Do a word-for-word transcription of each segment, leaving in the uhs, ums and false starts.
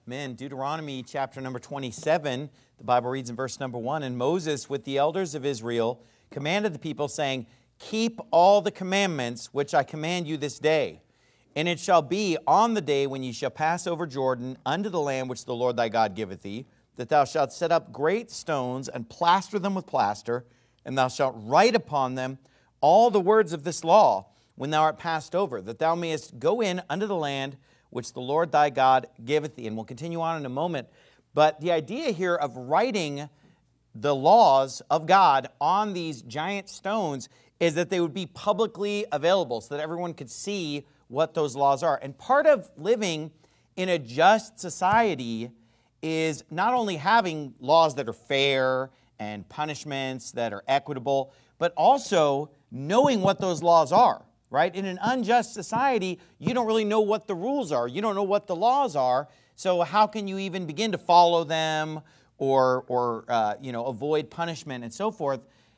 Men, Deuteronomy chapter number twenty-seven, the Bible reads in verse number one, "And Moses with the elders of Israel commanded the people, saying, Keep all the commandments which I command you this day. And it shall be on the day when ye shall pass over Jordan unto the land which the Lord thy God giveth thee, that thou shalt set up great stones and plaster them with plaster, and thou shalt write upon them all the words of this law when thou art passed over, that thou mayest go in unto the land which the Lord thy God giveth thee." And we'll continue on in a moment. But the idea here of writing the laws of God on these giant stones is that they would be publicly available so that everyone could see what those laws are. And part of living in a just society is not only having laws that are fair and punishments that are equitable, but also knowing what those laws are. Right? In an unjust society, you don't really know what the rules are. You don't know what the laws are. So how can you even begin to follow them or, or uh, you know, avoid punishment and so forth?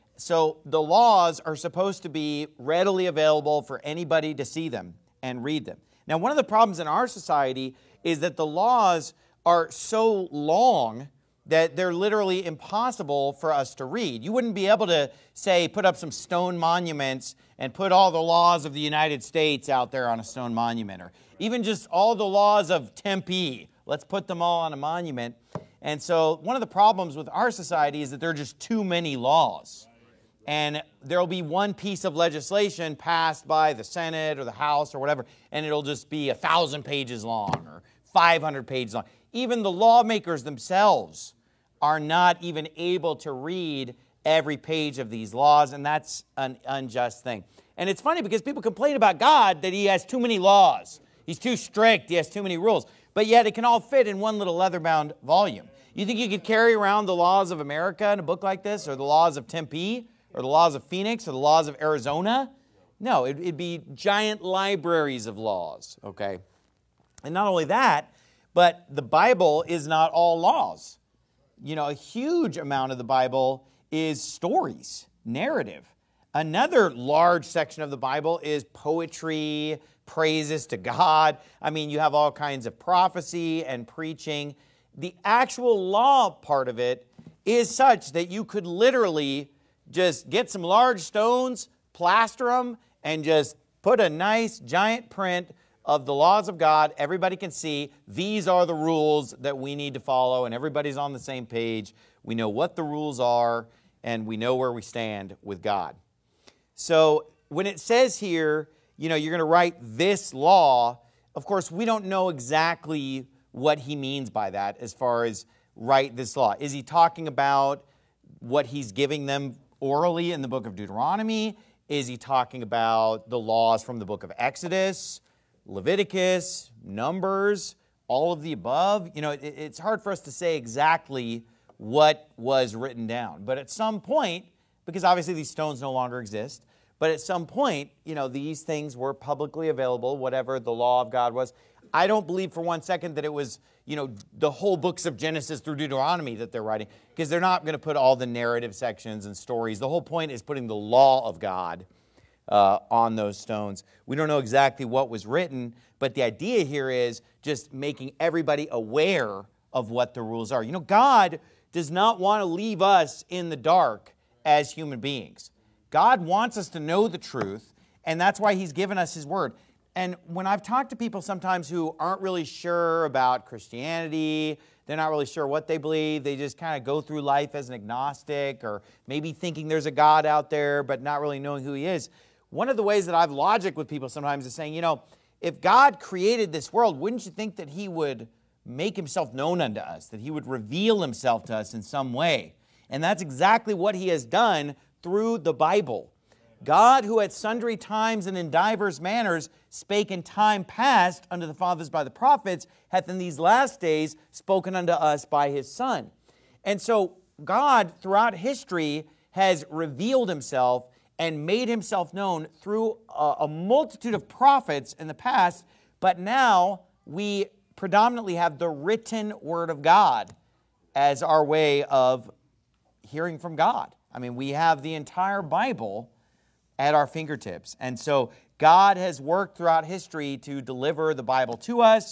So the laws are supposed to be readily available for anybody to see them and read them. Now, one of the problems in our society is that the laws are so long that they're literally impossible for us to read. You wouldn't be able to, say, put up some stone monuments and put all the laws of the United States out there on a stone monument, or even just all the laws of Tempe. Let's put them all on a monument. And so one of the problems with our society is that there are just too many laws. And there will be one piece of legislation passed by the Senate or the House or whatever, and it'll just be a thousand pages long or five hundred pages long. Even the lawmakers themselves are not even able to read every page of these laws, and that's an unjust thing. And it's funny because people complain about God that he has too many laws. He's too strict, he has too many rules. But yet it can all fit in one little leather-bound volume. You think you could carry around the laws of America in a book like this, or the laws of Tempe, or the laws of Phoenix, or the laws of Arizona? No, it'd be giant libraries of laws, okay? And not only that, but the Bible is not all laws. You know, a huge amount of the Bible is stories, narrative. Another large section of the Bible is poetry, praises to God. I mean, you have all kinds of prophecy and preaching. The actual law part of it is such that you could literally just get some large stones, plaster them, and just put a nice giant print of the laws of God. Everybody can see these are the rules that we need to follow, and everybody's on the same page. We know what the rules are, and we know where we stand with God. So when it says here, you know, you're going to write this law, of course, we don't know exactly what he means by that as far as write this law. Is he talking about what he's giving them orally in the book of Deuteronomy? Is he talking about the laws from the book of Exodus, Leviticus, Numbers, all of the above? You know, it, it's hard for us to say exactly what was written down. But at some point, because obviously these stones no longer exist, but at some point, you know, these things were publicly available, whatever the law of God was. I don't believe for one second that it was, you know, the whole books of Genesis through Deuteronomy that they're writing, because they're not going to put all the narrative sections and stories. The whole point is putting the law of God uh, on those stones. We don't know exactly what was written, but the idea here is just making everybody aware of what the rules are. You know, God does not want to leave us in the dark as human beings. God wants us to know the truth, and that's why he's given us his word. And when I've talked to people sometimes who aren't really sure about Christianity, they're not really sure what they believe, they just kind of go through life as an agnostic, or maybe thinking there's a God out there but not really knowing who he is. One of the ways that I've logic with people sometimes is saying, you know, if God created this world, wouldn't you think that he would make himself known unto us, that he would reveal himself to us in some way? And that's exactly what he has done through the Bible. God, who at sundry times and in divers manners spake in time past unto the fathers by the prophets, hath in these last days spoken unto us by his Son. And so God, throughout history, has revealed himself and made himself known through a, a multitude of prophets in the past, but now we predominantly have the written Word of God as our way of hearing from God. I mean, we have the entire Bible at our fingertips. And so God has worked throughout history to deliver the Bible to us.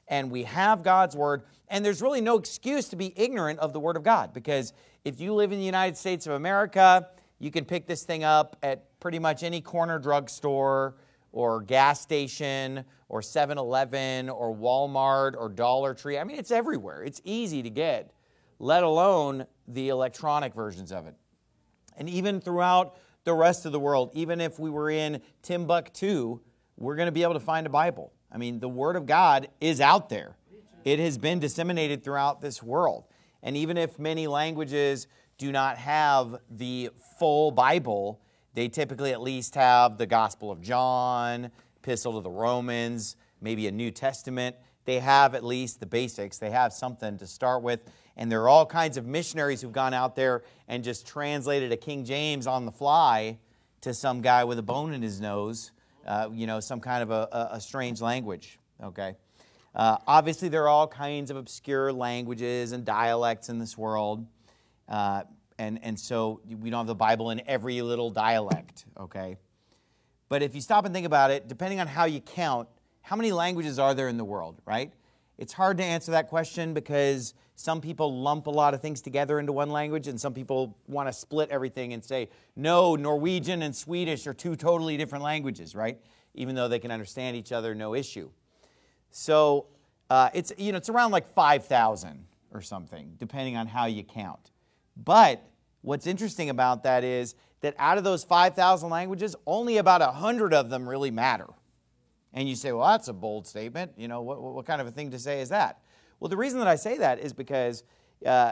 and we have God's Word, and there's really no excuse to be ignorant of the Word of God, because if you live in the United States of America, you can pick this thing up at pretty much any corner drugstore or gas station or seven eleven or Walmart or Dollar Tree. I mean, it's everywhere. It's easy to get, let alone the electronic versions of it. And even throughout the rest of the world, even if we were in Timbuktu, we're going to be able to find a Bible. I mean, the Word of God is out there. It has been disseminated throughout this world. And even if many languages do not have the full Bible, they typically at least have the Gospel of John, Epistle to the Romans, maybe a New Testament. They have at least the basics. They have something to start with. And there are all kinds of missionaries who've gone out there and just translated a King James on the fly to some guy with a bone in his nose, uh, you know, some kind of a, a, a strange language, okay? Uh, obviously, there are all kinds of obscure languages and dialects in this world. Uh, and, and so we don't have the Bible in every little dialect, okay? But if you stop and think about it, depending on how you count, how many languages are there in the world, right? It's hard to answer that question because some people lump a lot of things together into one language, and some people want to split everything and say, no, Norwegian and Swedish are two totally different languages, right? Even though they can understand each other, no issue. So uh, it's, you know, it's around like five thousand or something, depending on how you count. But what's interesting about that is that out of those five thousand languages, only about one hundred of them really matter. And you say, well, that's a bold statement. You know, what, what kind of a thing to say is that? Well, the reason that I say that is because uh,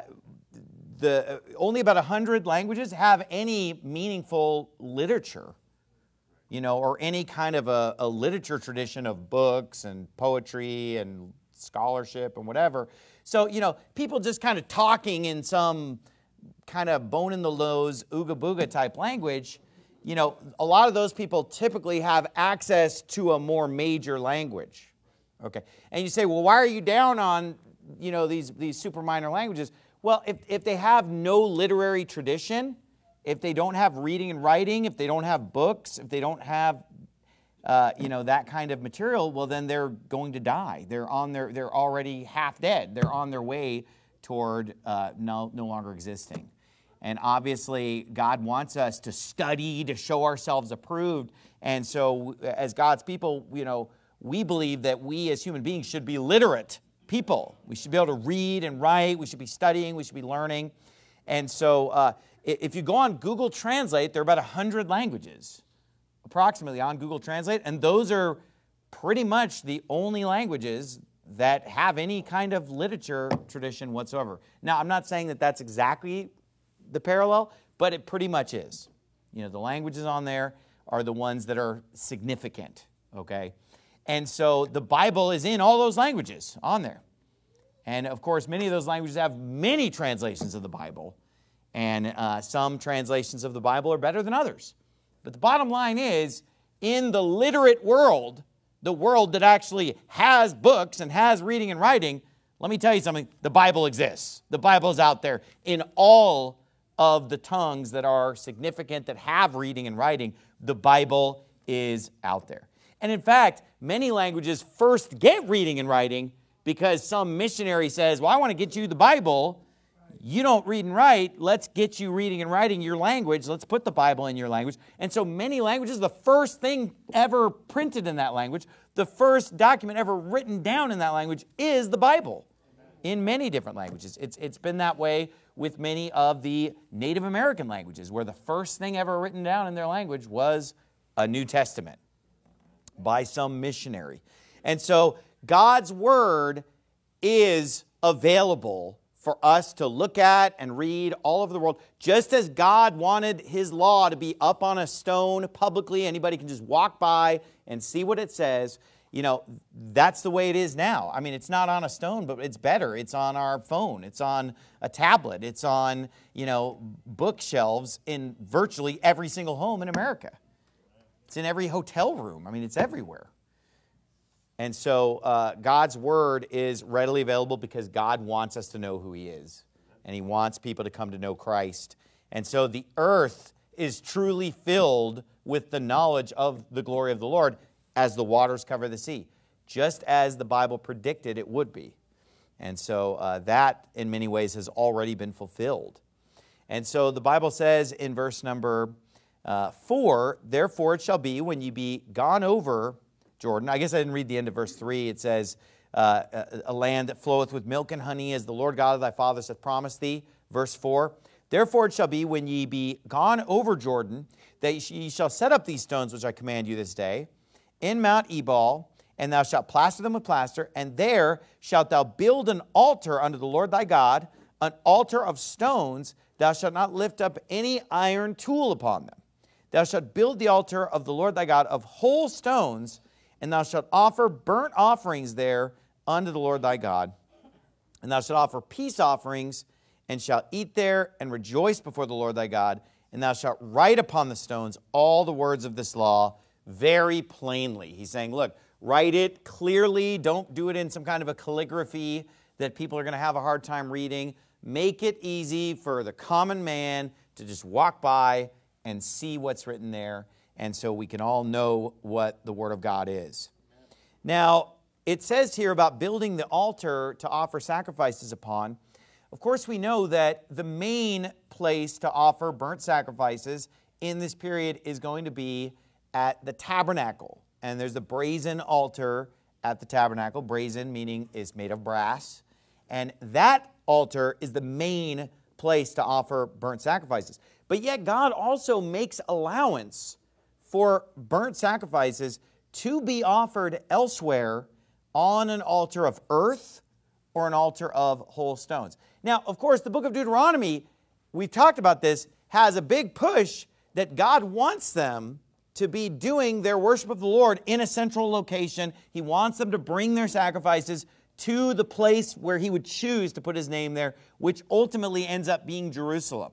the only about one hundred languages have any meaningful literature, you know, or any kind of a, a literature tradition of books and poetry and scholarship and whatever. So, you know, people just kind of talking in some kind of bone-in-the-nose, ooga-booga type language, you know, a lot of those people typically have access to a more major language. Okay. And you say, well, why are you down on, you know, these, these super minor languages? Well, if, if they have no literary tradition, if they don't have reading and writing, if they don't have books, if they don't have, uh, you know, that kind of material, well, then they're going to die. They're on their, they're already half dead. They're on their way toward uh, no, no longer existing. And obviously, God wants us to study, to show ourselves approved. And so as God's people, you know, we believe that we as human beings should be literate people. We should be able to read and write. We should be studying. We should be learning. And so uh, if you go on Google Translate, there are about one hundred languages approximately on Google Translate. And those are pretty much the only languages that have any kind of literature tradition whatsoever. Now, I'm not saying that that's exactly the parallel, but it pretty much is. You know, the languages on there are the ones that are significant, okay? And so the Bible is in all those languages on there. And of course, many of those languages have many translations of the Bible, and uh, some translations of the Bible are better than others. But the bottom line is, in the literate world, the world that actually has books and has reading and writing, let me tell you something, the Bible exists. The Bible is out there in all of the tongues that are significant, that have reading and writing. The Bible is out there. And in fact, many languages first get reading and writing because some missionary says, well, I want to get you the Bible. You don't read and write. Let's get you reading and writing your language. Let's put the Bible in your language. And so many languages, the first thing ever printed in that language, the first document ever written down in that language is the Bible. In many different languages. It's, it's been that way with many of the Native American languages, where the first thing ever written down in their language was a New Testament by some missionary. And so God's Word is available for us to look at and read all over the world. Just as God wanted His law to be up on a stone publicly, anybody can just walk by and see what it says. You know, that's the way it is now. I mean, it's not on a stone, but it's better. It's on our phone. It's on a tablet. It's on, you know, bookshelves in virtually every single home in America. It's in every hotel room. I mean, it's everywhere. And so uh, God's Word is readily available because God wants us to know who He is. And He wants people to come to know Christ. And so the earth is truly filled with the knowledge of the glory of the Lord, as the waters cover the sea. just as the Bible predicted it would be. And so uh, that, in many ways, has already been fulfilled. And so the Bible says in verse number uh, four, therefore it shall be when ye be gone over Jordan. I guess I didn't read the end of verse three. It says, uh, a, a land that floweth with milk and honey, as the Lord God of thy fathers hath promised thee. Verse four, therefore it shall be when ye be gone over Jordan, that ye shall set up these stones which I command you this day, in Mount Ebal, and thou shalt plaster them with plaster, and there shalt thou build an altar unto the Lord thy God, an altar of stones. Thou shalt not lift up any iron tool upon them. Thou shalt build the altar of the Lord thy God of whole stones, and thou shalt offer burnt offerings there unto the Lord thy God. And thou shalt offer peace offerings, and shalt eat there, and rejoice before the Lord thy God. And thou shalt write upon the stones all the words of this law very plainly. He's saying, look, write it clearly. Don't do it in some kind of a calligraphy that people are going to have a hard time reading. Make it easy for the common man to just walk by and see what's written there, and so we can all know what the Word of God is. Now, it says here about building the altar to offer sacrifices upon. Of course, we know that the main place to offer burnt sacrifices in this period is going to be at the tabernacle. And there's a brazen altar at the tabernacle. Brazen meaning is made of brass. And that altar is the main place to offer burnt sacrifices. But yet God also makes allowance for burnt sacrifices to be offered elsewhere on an altar of earth or an altar of whole stones. Now, of course, the book of Deuteronomy, we've talked about this, has a big push that God wants them to be doing their worship of the Lord in a central location. He wants them to bring their sacrifices to the place where he would choose to put his name there, which ultimately ends up being Jerusalem.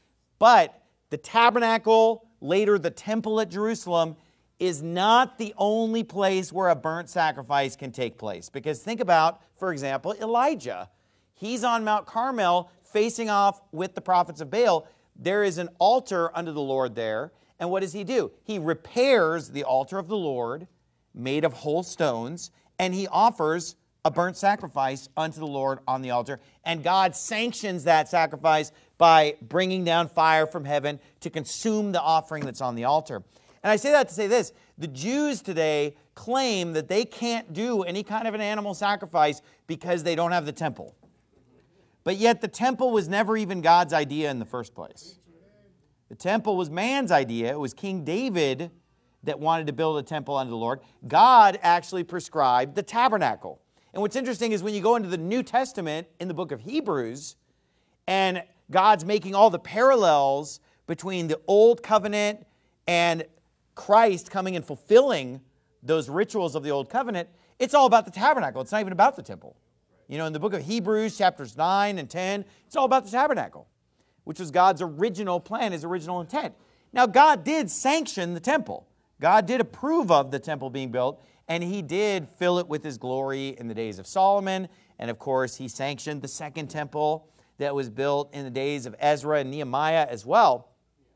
But the tabernacle, later the temple at Jerusalem, is not the only place where a burnt sacrifice can take place. Because think about, for example, Elijah. He's on Mount Carmel facing off with the prophets of Baal. There is an altar unto the Lord there. And what does he do? He repairs the altar of the Lord, made of whole stones, and he offers a burnt sacrifice unto the Lord on the altar. And God sanctions that sacrifice by bringing down fire from heaven to consume the offering that's on the altar. And I say that to say this: the Jews today claim that they can't do any kind of an animal sacrifice because they don't have the temple. But yet the temple was never even God's idea in the first place. The temple was man's idea. It was King David that wanted to build a temple unto the Lord. God actually prescribed the tabernacle. And what's interesting is when you go into the New Testament in the book of Hebrews, and God's making all the parallels between the Old Covenant and Christ coming and fulfilling those rituals of the Old Covenant, it's all about the tabernacle. It's not even about the temple. You know, in the book of Hebrews, chapters nine and ten, it's all about the tabernacle, which was God's original plan, his original intent. Now, God did sanction the temple. God did approve of the temple being built, and he did fill it with his glory in the days of Solomon. And of course, he sanctioned the second temple that was built in the days of Ezra and Nehemiah as well.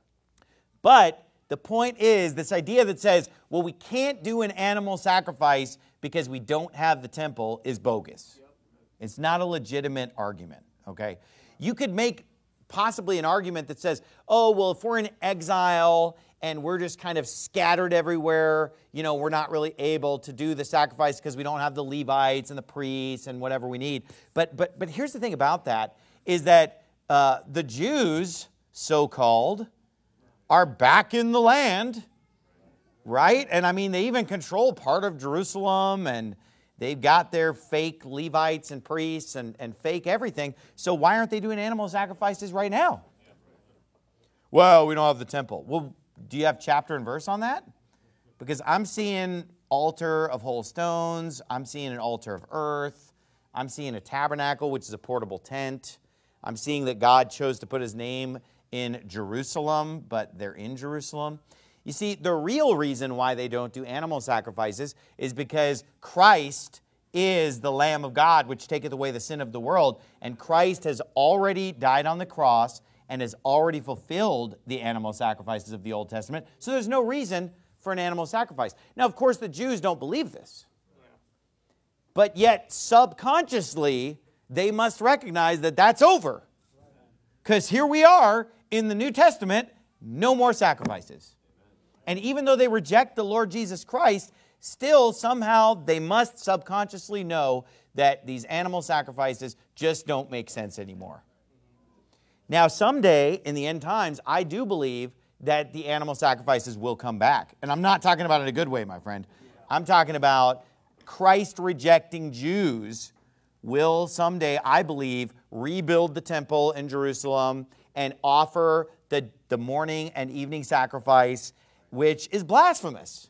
But the point is, this idea that says, well, we can't do an animal sacrifice because we don't have the temple is bogus. It's not a legitimate argument, okay? You could make possibly an argument that says, oh, well, if we're in exile and we're just kind of scattered everywhere, you know, we're not really able to do the sacrifice because we don't have the Levites and the priests and whatever we need. But but but here's the thing about that, is that uh, the Jews, so-called, are back in the land, right? And I mean, they even control part of Jerusalem, and they've got their fake Levites and priests and, and fake everything. So why aren't they doing animal sacrifices right now? Well, we don't have the temple. Well, do you have chapter and verse on that? Because I'm seeing altar of whole stones. I'm seeing an altar of earth. I'm seeing a tabernacle, which is a portable tent. I'm seeing that God chose to put his name in Jerusalem, but they're in Jerusalem. You see, the real reason why they don't do animal sacrifices is because Christ is the Lamb of God, which taketh away the sin of the world. And Christ has already died on the cross and has already fulfilled the animal sacrifices of the Old Testament. So there's no reason for an animal sacrifice. Now, of course, the Jews don't believe this. But yet, subconsciously, they must recognize that that's over. Because here we are in the New Testament, no more sacrifices. And even though they reject the Lord Jesus Christ, still somehow they must subconsciously know that these animal sacrifices just don't make sense anymore. Now, someday in the end times, I do believe that the animal sacrifices will come back. And I'm not talking about it in a good way, my friend. I'm talking about Christ-rejecting Jews will someday, I believe, rebuild the temple in Jerusalem and offer the, the morning and evening sacrifice, which is blasphemous.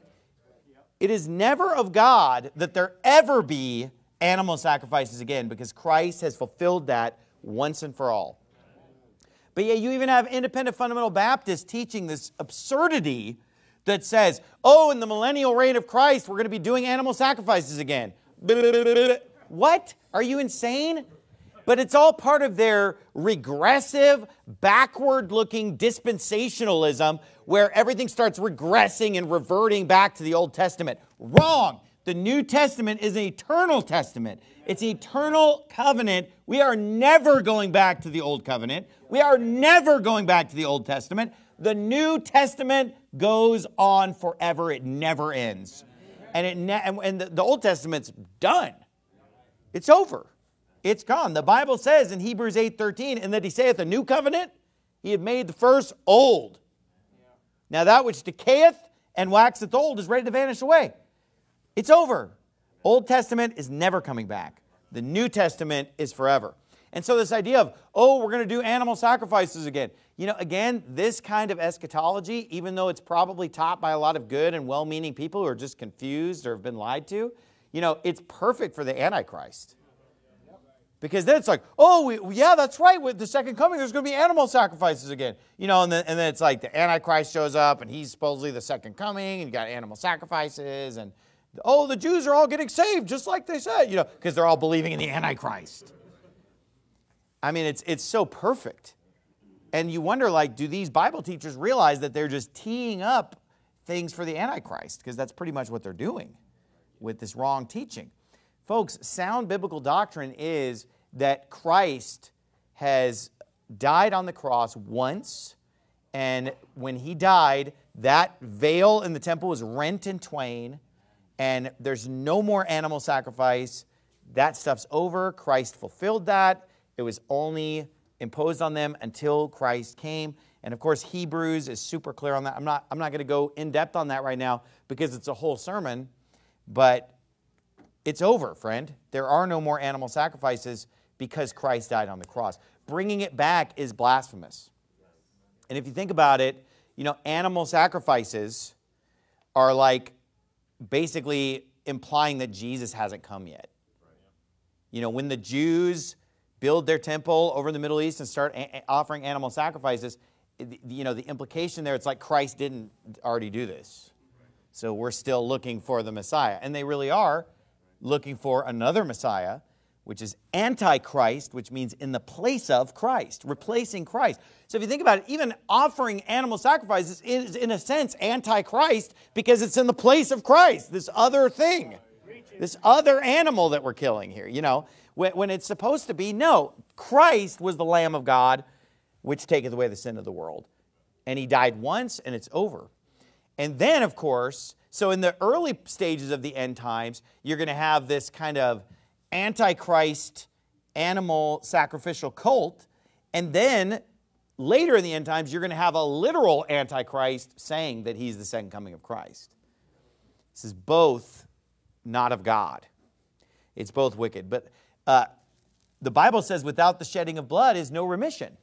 It is never of God that there ever be animal sacrifices again, because Christ has fulfilled that once and for all. But yet you even have independent fundamental Baptists teaching this absurdity that says, oh, in the millennial reign of Christ, we're going to be doing animal sacrifices again. What? Are you insane? But it's all part of their regressive, backward-looking dispensationalism where everything starts regressing and reverting back to the Old Testament. Wrong! The New Testament is an eternal testament. It's an eternal covenant. We are never going back to the Old Covenant. We are never going back to the Old Testament. The New Testament goes on forever. It never ends. And, it ne- and the, the Old Testament's done. It's over. It's gone. The Bible says in Hebrews eight thirteen, and that he saith a new covenant, he had made the first old. Now that which decayeth and waxeth old is ready to vanish away. It's over. Old Testament is never coming back. The New Testament is forever. And so this idea of, oh, we're going to do animal sacrifices again. You know, again, this kind of eschatology, even though it's probably taught by a lot of good and well-meaning people who are just confused or have been lied to, you know, it's perfect for the Antichrist. Because then it's like, oh, we, yeah, that's right. With the second coming, there's going to be animal sacrifices again. You know, and then, and then it's like the Antichrist shows up, and he's supposedly the second coming, and you got animal sacrifices, and, oh, the Jews are all getting saved, just like they said, you know, because they're all believing in the Antichrist. I mean, it's it's so perfect. And you wonder, like, do these Bible teachers realize that they're just teeing up things for the Antichrist? Because that's pretty much what they're doing with this wrong teaching. Folks, sound biblical doctrine is that Christ has died on the cross once, and when he died, that veil in the temple was rent in twain, and there's no more animal sacrifice. That stuff's over. Christ fulfilled that. It was only imposed on them until Christ came. And of course, Hebrews is super clear on that. I'm not, I'm not going to go in depth on that right now because it's a whole sermon, but it's over, friend. There are no more animal sacrifices because Christ died on the cross. Bringing it back is blasphemous. And if you think about it, you know, animal sacrifices are like basically implying that Jesus hasn't come yet. You know, when the Jews build their temple over in the Middle East and start a- offering animal sacrifices, you know, the implication there, it's like Christ didn't already do this. So we're still looking for the Messiah. And they really are looking for another Messiah, which is Antichrist, which means in the place of Christ, replacing Christ. So if you think about it, even offering animal sacrifices is, in a sense, Antichrist because it's in the place of Christ, this other thing, this other animal that we're killing here, you know, when, when it's supposed to be, no, Christ was the Lamb of God, which taketh away the sin of the world. And he died once, and it's over. And then, of course, so in the early stages of the end times, you're going to have this kind of Antichrist animal sacrificial cult. And then later in the end times, you're going to have a literal Antichrist saying that he's the second coming of Christ. This is both not of God. It's both wicked. But uh, the Bible says without the shedding of blood is no remission.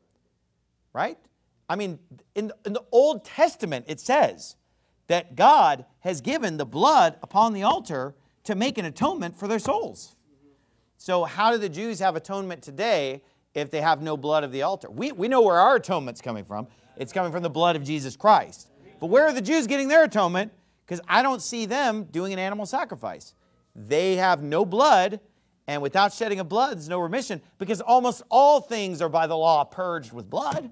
Right? I mean, in, in the Old Testament, it says that God has given the blood upon the altar to make an atonement for their souls. So how do the Jews have atonement today if they have no blood of the altar? We, we know where our atonement's coming from. It's coming from the blood of Jesus Christ. But where are the Jews getting their atonement? Because I don't see them doing an animal sacrifice. They have no blood, and without shedding of blood, there's no remission, because almost all things are by the law purged with blood.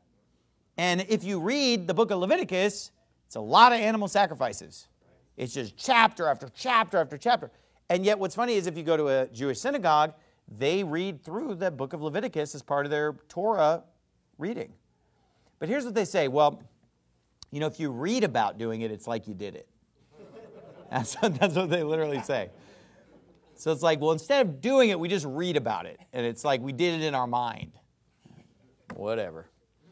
And if you read the book of Leviticus, it's a lot of animal sacrifices. It's just chapter after chapter after chapter. And yet what's funny is if you go to a Jewish synagogue, they read through the book of Leviticus as part of their Torah reading. But here's what they say. Well, you know, if you read about doing it, it's like you did it. That's what, that's what they literally say. So it's like, well, instead of doing it, we just read about it. And it's like we did it in our mind. Whatever.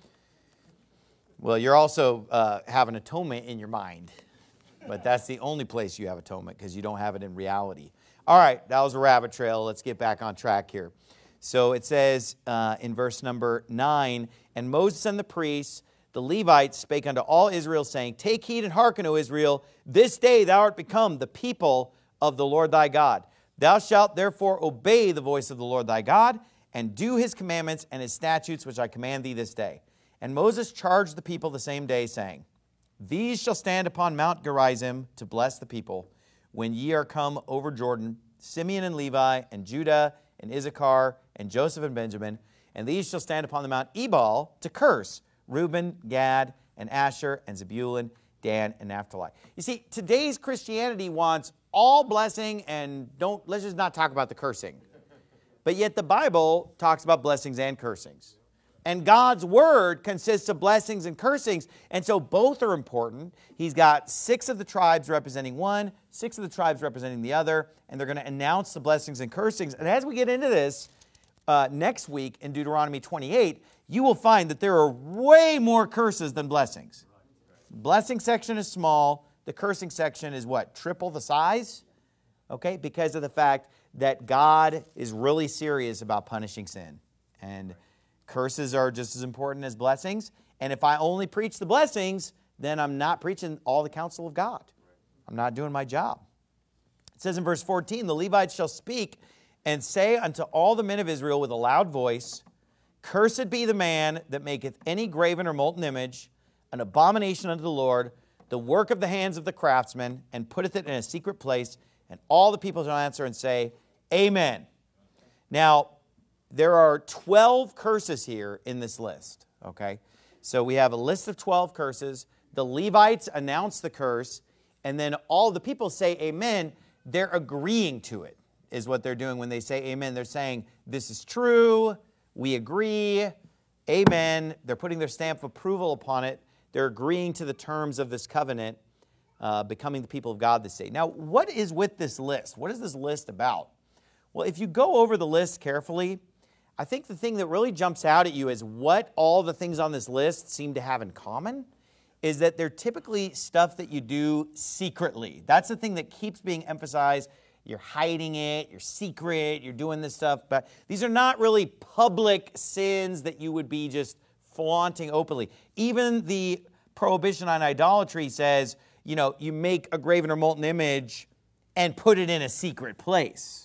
Well, you're also uh, having atonement in your mind. But that's the only place you have atonement because you don't have it in reality. All right, that was a rabbit trail. Let's get back on track here. So it says uh, in verse number nine, and Moses and the priests, the Levites, spake unto all Israel, saying, Take heed and hearken, O Israel, this day thou art become the people of the Lord thy God. Thou shalt therefore obey the voice of the Lord thy God, and do his commandments and his statutes which I command thee this day. And Moses charged the people the same day, saying, These shall stand upon Mount Gerizim to bless the people, when ye are come over Jordan, Simeon and Levi, and Judah, and Issachar, and Joseph and Benjamin, and these shall stand upon the Mount Ebal to curse Reuben, Gad, and Asher, and Zebulun, Dan, and Naphtali. You see, today's Christianity wants all blessing and don't, let's just not talk about the cursing. But yet the Bible talks about blessings and cursings. And God's word consists of blessings and cursings, and so both are important. He's got six of the tribes representing one, six of the tribes representing the other, and they're going to announce the blessings and cursings. And as we get into this uh, next week in Deuteronomy twenty-eight, you will find that there are way more curses than blessings. The blessing section is small. The cursing section is what? Triple the size? Okay, because of the fact that God is really serious about punishing sin. And curses are just as important as blessings. And if I only preach the blessings, then I'm not preaching all the counsel of God. I'm not doing my job. It says in verse fourteen, the Levites shall speak and say unto all the men of Israel with a loud voice, Cursed be the man that maketh any graven or molten image, an abomination unto the Lord, the work of the hands of the craftsman, and putteth it in a secret place. And all the people shall answer and say, Amen. Now, there are twelve curses here in this list, okay? So we have a list of twelve curses. The Levites announce the curse, and then all the people say amen. They're agreeing to it, is what they're doing when they say amen. They're saying, this is true, we agree, amen. They're putting their stamp of approval upon it. They're agreeing to the terms of this covenant, uh, becoming the people of God this day. Now, what is with this list? What is this list about? Well, if you go over the list carefully, I think the thing that really jumps out at you is what all the things on this list seem to have in common is that they're typically stuff that you do secretly. That's the thing that keeps being emphasized. You're hiding it, you're secret, you're doing this stuff. But these are not really public sins that you would be just flaunting openly. Even the prohibition on idolatry says, you know, you make a graven or molten image and put it in a secret place.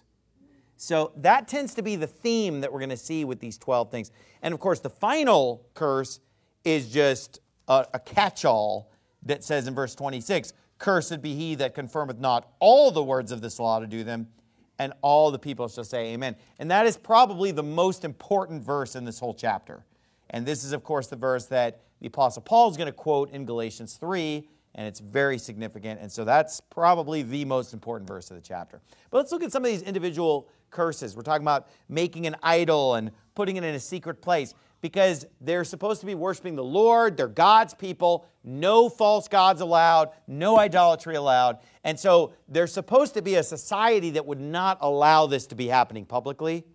So that tends to be the theme that we're going to see with these twelve things. And of course, the final curse is just a, a catch-all that says in verse twenty-six, Cursed be he that confirmeth not all the words of this law to do them, and all the people shall say amen. And that is probably the most important verse in this whole chapter. And this is, of course, the verse that the Apostle Paul is going to quote in Galatians three, and it's very significant. And so that's probably the most important verse of the chapter. But let's look at some of these individual curses. We're talking about making an idol and putting it in a secret place because they're supposed to be worshiping the Lord. They're God's people. No false gods allowed. No idolatry allowed. And so they're supposed to be a society that would not allow this to be happening publicly.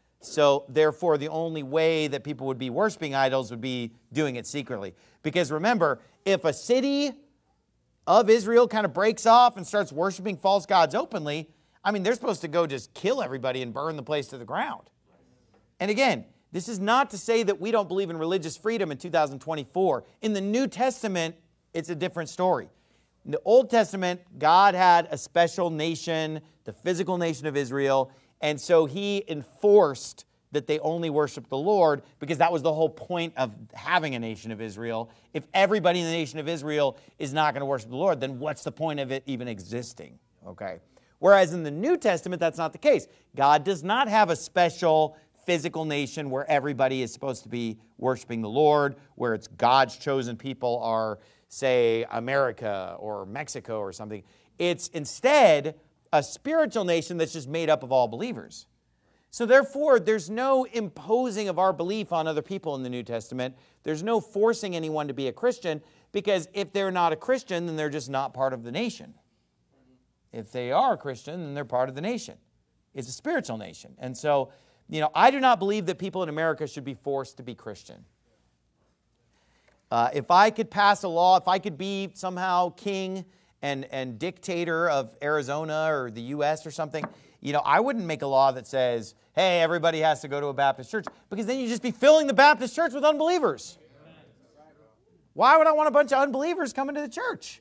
So therefore, the only way that people would be worshiping idols would be doing it secretly. Because remember, if a city of Israel kind of breaks off and starts worshiping false gods openly, I mean, they're supposed to go just kill everybody and burn the place to the ground. And again, this is not to say that we don't believe in religious freedom in two thousand twenty-four. In the New Testament, it's a different story. In the Old Testament, God had a special nation, the physical nation of Israel, and so he enforced that they only worship the Lord because that was the whole point of having a nation of Israel. If everybody in the nation of Israel is not going to worship the Lord, then what's the point of it even existing? Okay. Whereas in the New Testament, that's not the case. God does not have a special physical nation where everybody is supposed to be worshiping the Lord, where it's God's chosen people are, say, America or Mexico or something. It's instead a spiritual nation that's just made up of all believers. So therefore, there's no imposing of our belief on other people in the New Testament. There's no forcing anyone to be a Christian, because if they're not a Christian, then they're just not part of the nation. If they are a Christian, then they're part of the nation. It's a spiritual nation. And so, you know, I do not believe that people in America should be forced to be Christian. Uh, if I could pass a law, if I could be somehow king and, and dictator of Arizona or the U S or something, you know, I wouldn't make a law that says, hey, everybody has to go to a Baptist church, because then you'd just be filling the Baptist church with unbelievers. Why would I want a bunch of unbelievers coming to the church?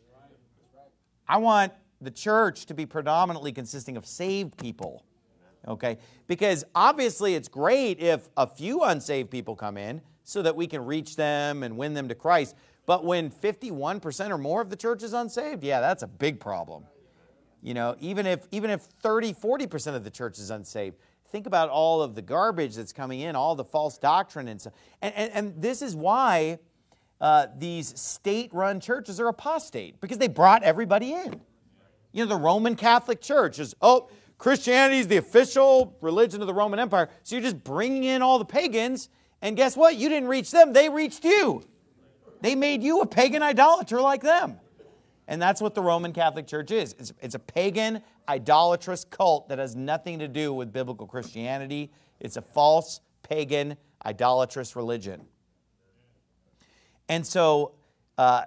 I want the church to be predominantly consisting of saved people, okay? Because obviously it's great if a few unsaved people come in so that we can reach them and win them to Christ. But when fifty-one percent or more of the church is unsaved, yeah, that's a big problem. You know, even if even if thirty, forty percent of the church is unsaved, think about all of the garbage that's coming in, all the false doctrine and so. And, and, and this is why uh, these state-run churches are apostate, because they brought everybody in. You know, the Roman Catholic Church is, oh, Christianity is the official religion of the Roman Empire, so you're just bringing in all the pagans, and guess what? You didn't reach them, they reached you. They made you a pagan idolater like them. And that's what the Roman Catholic Church is. It's, it's a pagan, idolatrous cult that has nothing to do with biblical Christianity. It's a false, pagan, idolatrous religion. And so, uh,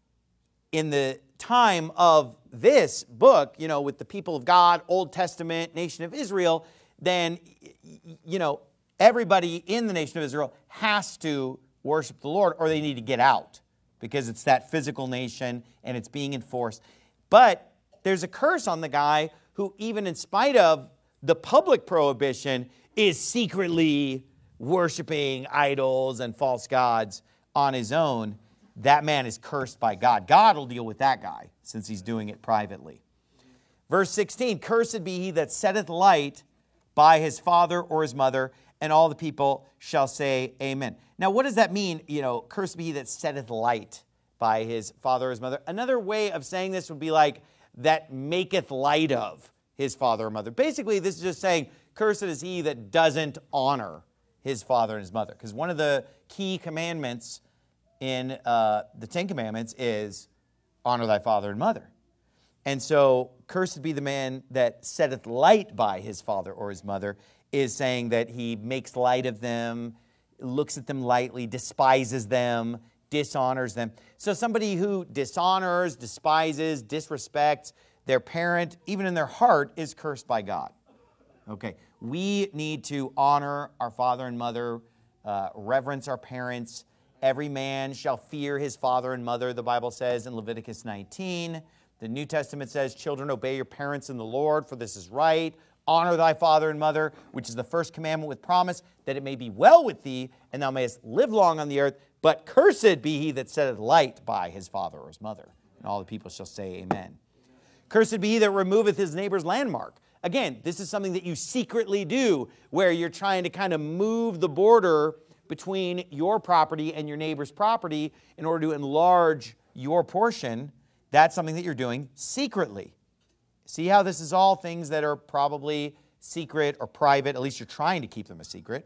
in the time of this book, you know, with the people of God, Old Testament, nation of Israel, then, you know, everybody in the nation of Israel has to worship the Lord, or they need to get out, because it's that physical nation and it's being enforced. But there's a curse on the guy who, even in spite of the public prohibition, is secretly worshiping idols and false gods on his own. That man is cursed by God. God will deal with that guy since he's doing it privately. Verse sixteen, cursed be he that setteth light by his father or his mother, and all the people shall say amen. Now, what does that mean? You know, cursed be he that setteth light by his father or his mother. Another way of saying this would be like, that maketh light of his father or mother. Basically, this is just saying, cursed is he that doesn't honor his father and his mother. Because one of the key commandments in uh, the Ten Commandments is honor thy father and mother. And so, cursed be the man that setteth light by his father or his mother, is saying that he makes light of them, looks at them lightly, despises them, dishonors them. So somebody who dishonors, despises, disrespects their parent, even in their heart, is cursed by God. Okay, we need to honor our father and mother, uh, reverence our parents. Every man shall fear his father and mother, the Bible says in Leviticus nineteen. The New Testament says, children, obey your parents in the Lord, for this is right. Honor thy father and mother, which is the first commandment with promise, that it may be well with thee, and thou mayest live long on the earth. But cursed be he that setteth light by his father or his mother. And all the people shall say amen. Cursed be he that removeth his neighbor's landmark. Again, this is something that you secretly do, where you're trying to kind of move the border between your property and your neighbor's property in order to enlarge your portion. That's something that you're doing secretly. See how this is all things that are probably secret or private, at least you're trying to keep them a secret.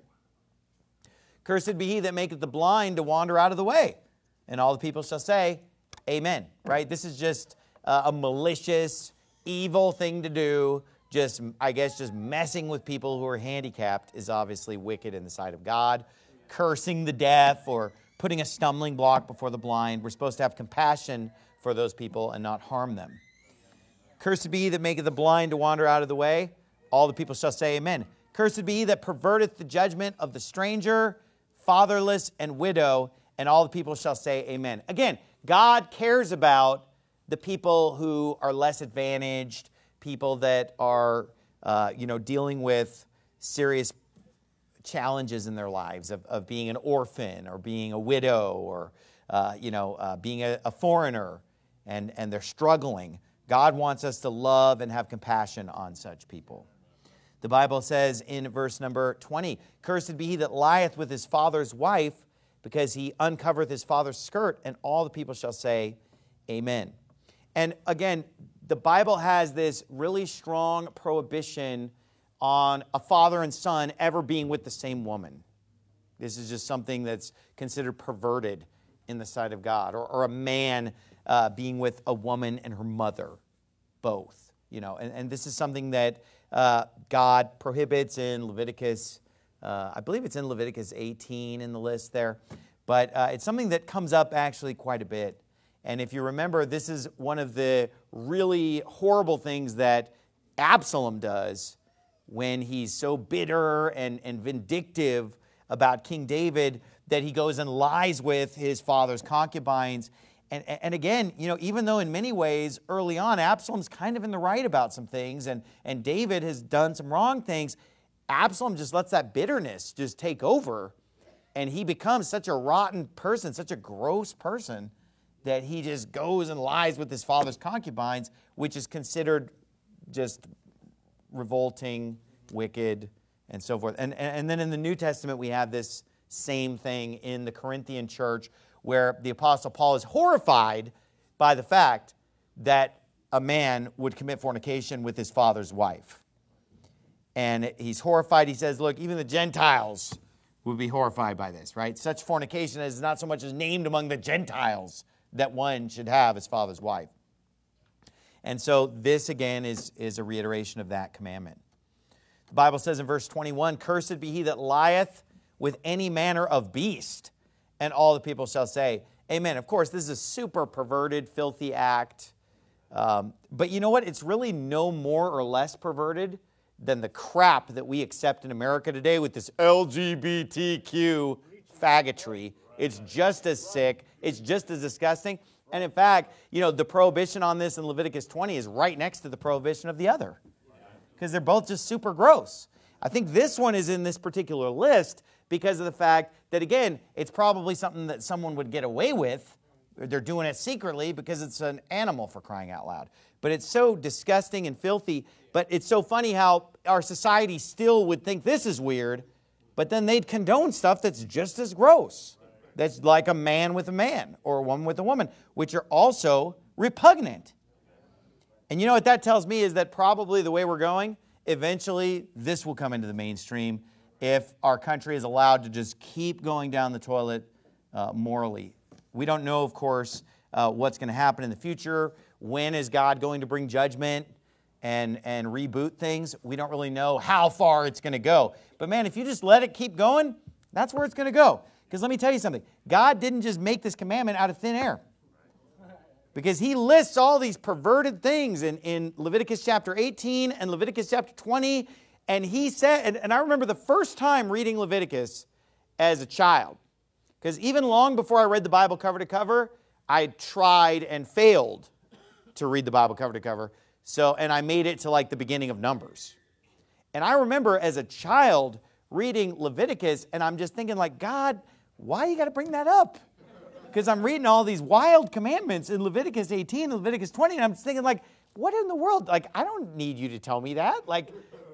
Cursed be he that maketh the blind to wander out of the way. And all the people shall say, amen. Right? This is just uh, a malicious, evil thing to do. Just, I guess, just messing with people who are handicapped is obviously wicked in the sight of God. Cursing the deaf or putting a stumbling block before the blind. We're supposed to have compassion for those people and not harm them. Cursed be he that maketh the blind to wander out of the way. All the people shall say amen. Cursed be he that perverteth the judgment of the stranger, fatherless, and widow. And all the people shall say amen. Again, God cares about the people who are less advantaged, people that are, uh, you know, dealing with serious challenges in their lives of, of being an orphan or being a widow or, uh, you know, uh, being a, a foreigner, and, and they're struggling. God wants us to love and have compassion on such people. The Bible says in verse number twenty, cursed be he that lieth with his father's wife, because he uncovereth his father's skirt, and all the people shall say, amen. And again, the Bible has this really strong prohibition on a father and son ever being with the same woman. This is just something that's considered perverted in the sight of God. Or, or a man uh, being with a woman and her mother, both. You know, and, and this is something that uh, God prohibits in Leviticus. Uh, I believe it's in Leviticus eighteen in the list there. But uh, it's something that comes up actually quite a bit. And if you remember, this is one of the really horrible things that Absalom does when he's so bitter and, and vindictive about King David that he goes and lies with his father's concubines. And, and again, you know, even though in many ways early on Absalom's kind of in the right about some things and, and David has done some wrong things, Absalom just lets that bitterness just take over, and he becomes such a rotten person, such a gross person, that he just goes and lies with his father's concubines, which is considered just revolting, wicked, and so forth. And, and then in the New Testament, we have this same thing in the Corinthian church, where the Apostle Paul is horrified by the fact that a man would commit fornication with his father's wife. And he's horrified. He says, look, even the Gentiles would be horrified by this, right? Such fornication is not so much as named among the Gentiles that one should have his father's wife. And so this, again, is, is a reiteration of that commandment. The Bible says in verse twenty-one, cursed be he that lieth with any manner of beast. And all the people shall say, amen. Of course, this is a super perverted, filthy act. Um, but you know what? It's really no more or less perverted than the crap that we accept in America today with this L G B T Q faggotry. It's just as sick. It's just as disgusting. And in fact, you know, the prohibition on this in Leviticus twenty is right next to the prohibition of the other, because they're both just super gross. I think this one is in this particular list because of the fact that, again, it's probably something that someone would get away with. They're doing it secretly because it's an animal, for crying out loud. But it's so disgusting and filthy. But it's so funny how our society still would think this is weird, but then they'd condone stuff that's just as gross. That's like a man with a man or a woman with a woman, which are also repugnant. And you know what that tells me is that probably the way we're going, eventually this will come into the mainstream if our country is allowed to just keep going down the toilet uh, morally. We don't know, of course, uh, what's going to happen in the future. When is God going to bring judgment and, and reboot things? We don't really know how far it's going to go. But man, if you just let it keep going, that's where it's going to go. Because let me tell you something. God didn't just make this commandment out of thin air. Because he lists all these perverted things in, in Leviticus chapter eighteen and Leviticus chapter twenty. And he said, and, and I remember the first time reading Leviticus as a child. Because even long before I read the Bible cover to cover, I tried and failed to read the Bible cover to cover. So, and I made it to like the beginning of Numbers. And I remember as a child reading Leviticus, and I'm just thinking like, God, why you got to bring that up? Because I'm reading all these wild commandments in Leviticus eighteen and Leviticus twenty, and I'm thinking like, what in the world? Like, I don't need you to tell me that. Like,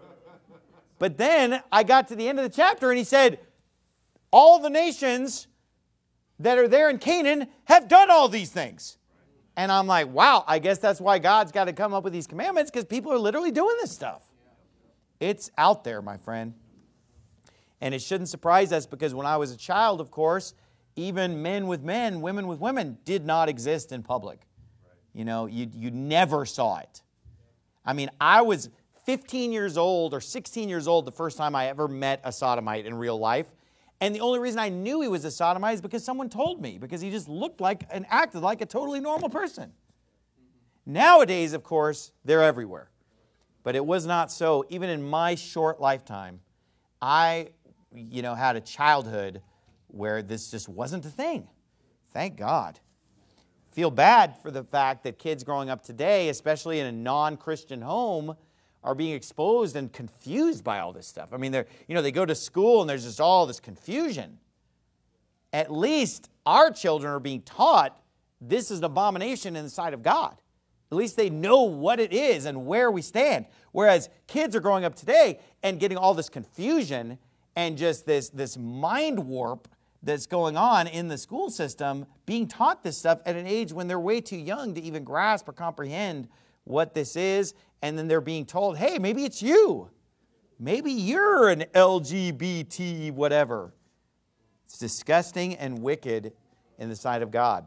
but then I got to the end of the chapter, and he said, all the nations that are there in Canaan have done all these things. And I'm like, wow, I guess that's why God's got to come up with these commandments, because people are literally doing this stuff. It's out there, my friend. And it shouldn't surprise us, because when I was a child, of course, even men with men, women with women did not exist in public. You know, you, you never saw it. I mean, I was fifteen years old or sixteen years old the first time I ever met a sodomite in real life. And the only reason I knew he was a sodomite is because someone told me, because he just looked like and acted like a totally normal person. Nowadays, of course, they're everywhere. But it was not so. Even in my short lifetime, I, you know, had a childhood where this just wasn't a thing. Thank God. Feel bad for the fact that kids growing up today, especially in a non-Christian home, are being exposed and confused by all this stuff. I mean, they're, you know, they go to school and there's just all this confusion. At least our children are being taught this is an abomination in the sight of God. At least they know what it is and where we stand. Whereas kids are growing up today and getting all this confusion and just this, this mind warp that's going on in the school system, being taught this stuff at an age when they're way too young to even grasp or comprehend what this is, and then they're being told, hey, maybe it's you. Maybe you're an L G B T whatever. It's disgusting and wicked in the sight of God.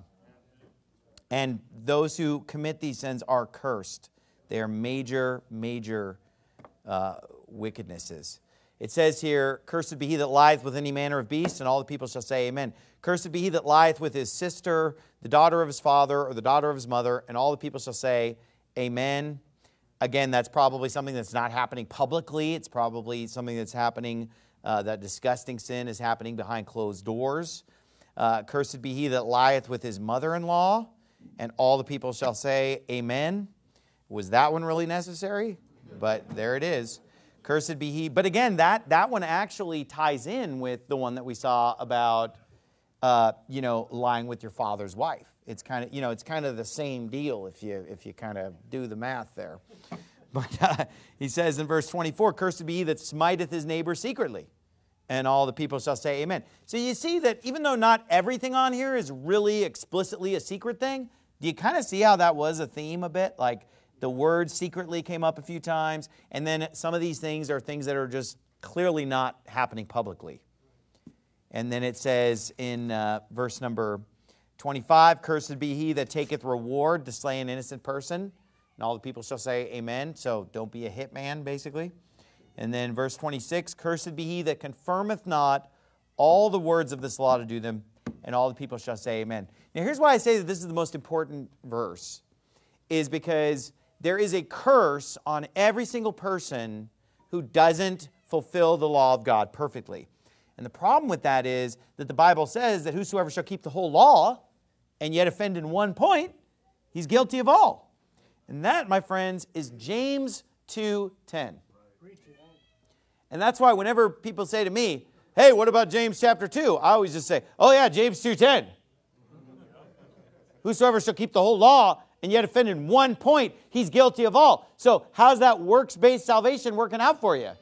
And those who commit these sins are cursed. They are major, major uh, wickednesses. It says here, cursed be he that lieth with any manner of beast, and all the people shall say amen. Cursed be he that lieth with his sister, the daughter of his father, or the daughter of his mother, and all the people shall say amen. Again, that's probably something that's not happening publicly. It's probably something that's happening, uh, that disgusting sin is happening behind closed doors. Uh, cursed be he that lieth with his mother-in-law, and all the people shall say amen. Was that one really necessary? But there it is. Cursed be he. But again, that, that one actually ties in with the one that we saw about, uh, you know, lying with your father's wife. It's kind of, you know, it's kind of the same deal if you if you kind of do the math there. But uh, he says in verse twenty-four, cursed be he that smiteth his neighbor secretly, and all the people shall say amen. So you see that even though not everything on here is really explicitly a secret thing, do you kind of see how that was a theme a bit? Like, the word secretly came up a few times, and then some of these things are things that are just clearly not happening publicly. And then it says in uh, verse number twenty-five, cursed be he that taketh reward to slay an innocent person, and all the people shall say amen. So don't be a hitman, basically. And then verse twenty-six, cursed be he that confirmeth not all the words of this law to do them, and all the people shall say amen. Now here's why I say that this is the most important verse, is because there is a curse on every single person who doesn't fulfill the law of God perfectly. And the problem with that is that the Bible says that whosoever shall keep the whole law and yet offend in one point, he's guilty of all. And that, my friends, is James two ten. And that's why whenever people say to me, hey, what about James chapter two? I always just say, oh yeah, James two ten. Whosoever shall keep the whole law and yet offend in one point, he's guilty of all. So how's that works-based salvation working out for you?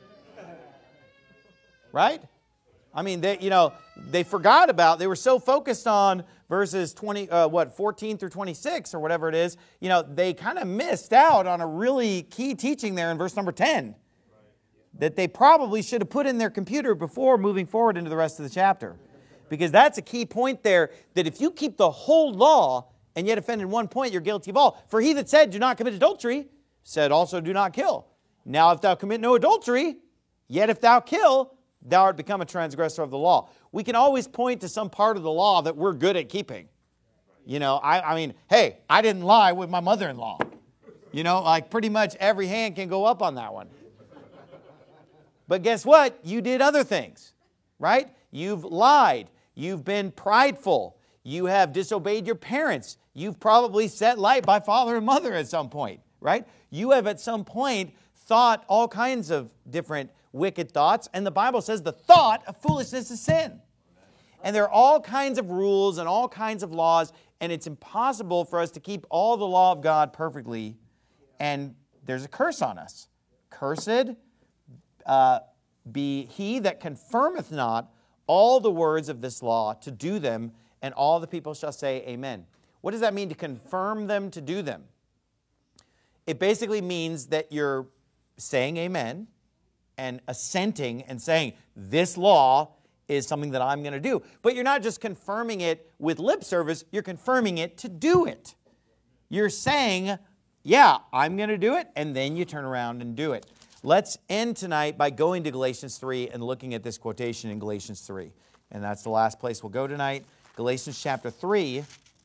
Right? I mean, they, you know, they forgot about, they were so focused on verses twenty, uh, what, fourteen through twenty-six or whatever it is. You know, they kind of missed out on a really key teaching there in verse number ten that they probably should have put in their computer before moving forward into the rest of the chapter. Because that's a key point there, that if you keep the whole law and yet offend in one point, you're guilty of all. For he that said, do not commit adultery, said also, do not kill. Now if thou commit no adultery, yet if thou kill, thou art become a transgressor of the law. We can always point to some part of the law that we're good at keeping. You know, I, I mean, hey, I didn't lie with my mother-in-law. You know, like pretty much every hand can go up on that one. But guess what? You did other things, right? You've lied. You've been prideful. You have disobeyed your parents. You've probably set light by father and mother at some point, right? You have at some point thought all kinds of different wicked thoughts, and the Bible says the thought of foolishness is sin. And there are all kinds of rules and all kinds of laws, and it's impossible for us to keep all the law of God perfectly, and there's a curse on us. Cursed uh, be he that confirmeth not all the words of this law to do them, and all the people shall say amen. What does that mean, to confirm them to do them? It basically means that you're saying amen and assenting and saying, this law is something that I'm going to do. But you're not just confirming it with lip service, you're confirming it to do it. You're saying, yeah, I'm going to do it, and then you turn around and do it. Let's end tonight by going to Galatians three and looking at this quotation in Galatians three. And that's the last place we'll go tonight. Galatians chapter three.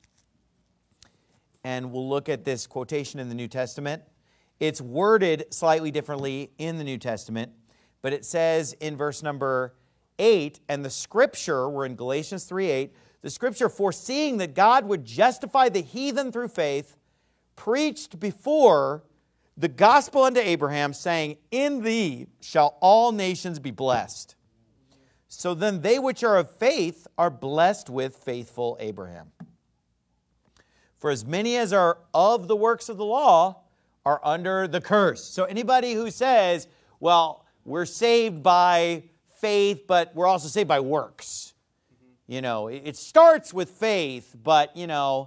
And we'll look at this quotation in the New Testament. It's worded slightly differently in the New Testament, but it says in verse number eight, and the scripture, we're in Galatians three eight, the scripture, foreseeing that God would justify the heathen through faith, preached before the gospel unto Abraham, saying, in thee shall all nations be blessed. So then they which are of faith are blessed with faithful Abraham. For as many as are of the works of the law are under the curse. So anybody who says, well, we're saved by faith, but we're also saved by works. You know, it starts with faith, but, you know,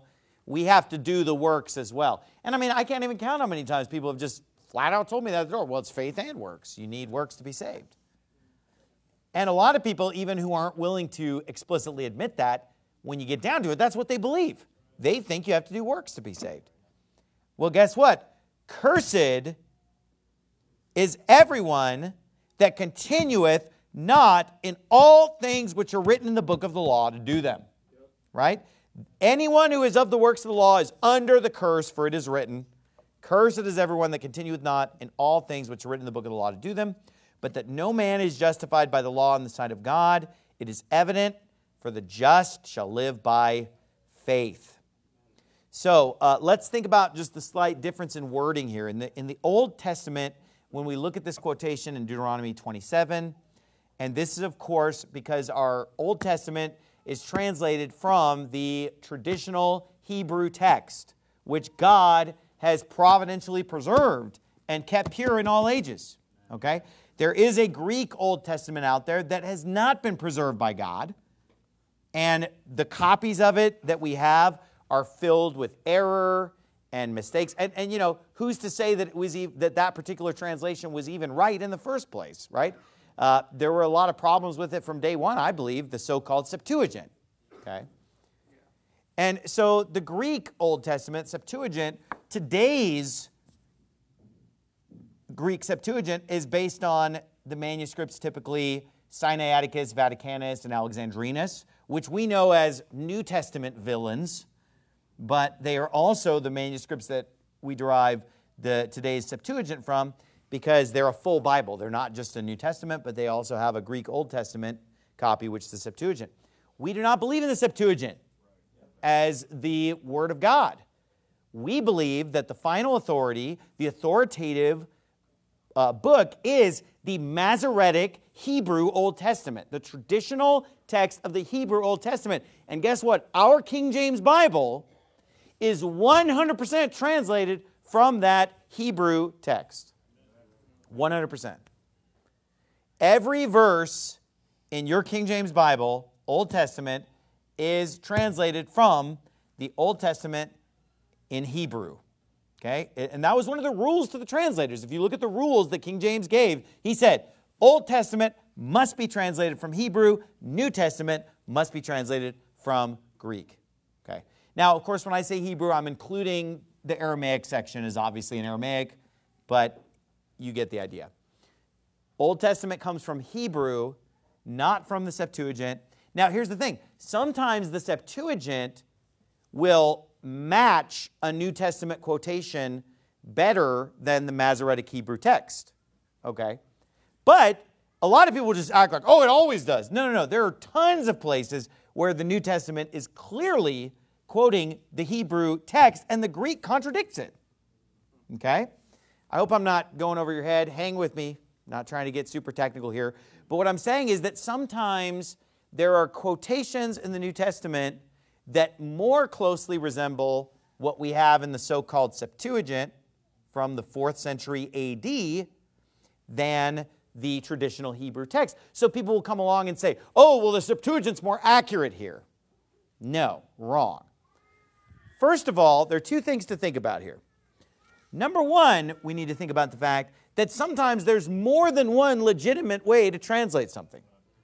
we have to do the works as well. And I mean, I can't even count how many times people have just flat out told me that at the door. Well, it's faith and works. You need works to be saved. And a lot of people, even who aren't willing to explicitly admit that, when you get down to it, that's what they believe. They think you have to do works to be saved. Well, guess what? Cursed is everyone that continueth not in all things which are written in the book of the law to do them. Right? Anyone who is of the works of the law is under the curse, for it is written, cursed is everyone that continueth not in all things which are written in the book of the law to do them, but that no man is justified by the law in the sight of God. It is evident, for the just shall live by faith. So uh, let's think about just the slight difference in wording here. In the, in the Old Testament, when we look at this quotation in Deuteronomy twenty-seven, and this is, of course, because our Old Testament is translated from the traditional Hebrew text, which God has providentially preserved and kept pure in all ages. Okay? There is a Greek Old Testament out there that has not been preserved by God, and the copies of it that we have are filled with error and mistakes. And, and you know, who's to say that it was e- that that particular translation was even right in the first place, right? Uh, there were a lot of problems with it from day one, I believe, the so-called Septuagint. Okay? And so the Greek Old Testament, Septuagint, today's Greek Septuagint is based on the manuscripts typically Sinaiticus, Vaticanus, and Alexandrinus, which we know as New Testament villains, but they are also the manuscripts that we derive the today's Septuagint from, because they're a full Bible. They're not just a New Testament, but they also have a Greek Old Testament copy, which is the Septuagint. We do not believe in the Septuagint as the Word of God. We believe that the final authority, the authoritative uh, book, is the Masoretic Hebrew Old Testament, the traditional text of the Hebrew Old Testament. And guess what? Our King James Bible is one hundred percent translated from that Hebrew text. one hundred percent. Every verse in your King James Bible, Old Testament, is translated from the Old Testament in Hebrew. Okay? And that was one of the rules to the translators. If you look at the rules that King James gave, he said, Old Testament must be translated from Hebrew, New Testament must be translated from Greek. Okay? Now, of course, when I say Hebrew, I'm including the Aramaic section is obviously in Aramaic, but you get the idea. Old Testament comes from Hebrew, not from the Septuagint. Now, here's the thing. Sometimes the Septuagint will match a New Testament quotation better than the Masoretic Hebrew text. Okay? But a lot of people just act like, oh, it always does. No, no, no. There are tons of places where the New Testament is clearly quoting the Hebrew text and the Greek contradicts it. Okay? I hope I'm not going over your head. Hang with me. Not trying to get super technical here. But what I'm saying is that sometimes there are quotations in the New Testament that more closely resemble what we have in the so-called Septuagint from the fourth century A D than the traditional Hebrew text. So people will come along and say, oh, well, the Septuagint's more accurate here. No, wrong. First of all, there are two things to think about here. Number one, we need to think about the fact that sometimes there's more than one legitimate way to translate something.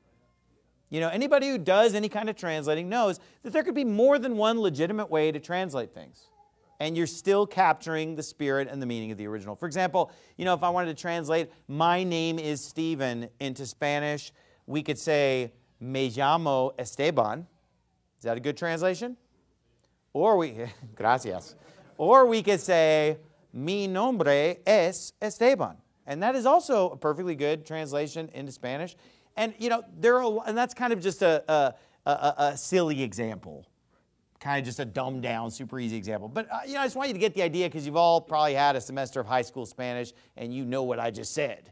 You know, anybody who does any kind of translating knows that there could be more than one legitimate way to translate things. And you're still capturing the spirit and the meaning of the original. For example, you know, if I wanted to translate, my name is Stephen into Spanish, we could say, me llamo Esteban. Is that a good translation? Or we, gracias. Or we could say, mi nombre es Esteban. And that is also a perfectly good translation into Spanish. And, you know, there are, and that's kind of just a, a, a, a silly example. Kind of just a dumbed down, super easy example. But, uh, you know, I just want you to get the idea because you've all probably had a semester of high school Spanish and you know what I just said.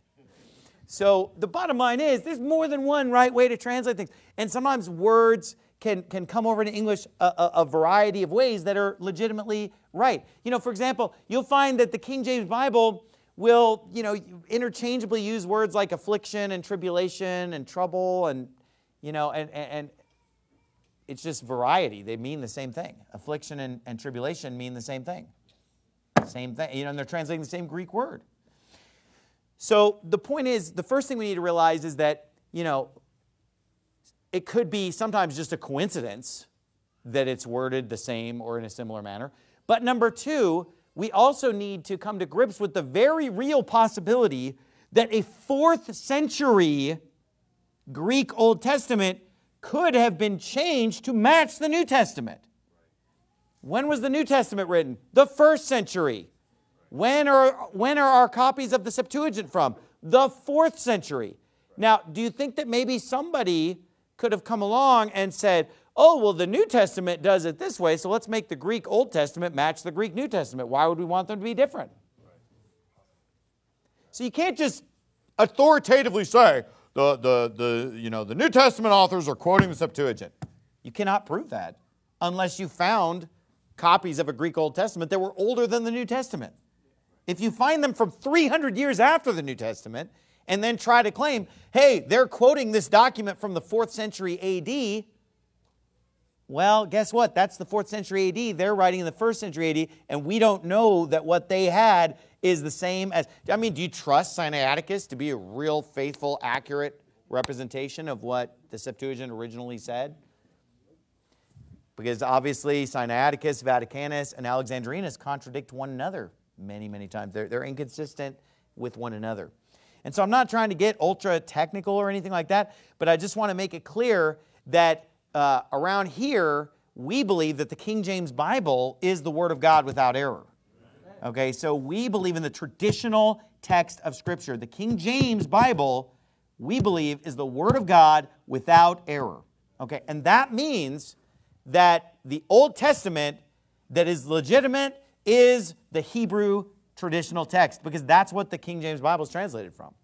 So the bottom line is there's more than one right way to translate things. And sometimes words can, can come over into English a, a, a variety of ways that are legitimately right. You know, for example, you'll find that the King James Bible will, you know, interchangeably use words like affliction and tribulation and trouble and, you know, and, and, it's just variety. They mean the same thing. Affliction and, and tribulation mean the same thing. Same thing. You know, and they're translating the same Greek word. So the point is, the first thing we need to realize is that, you know, it could be sometimes just a coincidence that it's worded the same or in a similar manner. But number two, we also need to come to grips with the very real possibility that a fourth century Greek Old Testament could have been changed to match the New Testament. When was the New Testament written? The first century. When are, when are our copies of the Septuagint from? The fourth century. Now, do you think that maybe somebody could have come along and said, oh, well, the New Testament does it this way, so let's make the Greek Old Testament match the Greek New Testament. Why would we want them to be different? So you can't just authoritatively say, the, the, the, you know, the New Testament authors are quoting the Septuagint. You cannot prove that unless you found copies of a Greek Old Testament that were older than the New Testament. If you find them from three hundred years after the New Testament and then try to claim, hey, they're quoting this document from the fourth century A D, well, guess what? That's the fourth century A D. They're writing in the first century A D, and we don't know that what they had is the same as... I mean, do you trust Sinaiticus to be a real faithful, accurate representation of what the Septuagint originally said? Because obviously Sinaiticus, Vaticanus, and Alexandrinus contradict one another many, many times. They're, they're inconsistent with one another. And so I'm not trying to get ultra technical or anything like that, but I just want to make it clear that uh, around here, we believe that the King James Bible is the Word of God without error. Okay, so we believe in the traditional text of Scripture. The King James Bible, we believe, is the Word of God without error. Okay, and that means that the Old Testament that is legitimate is the Hebrew traditional text, because that's what the King James Bible is translated from.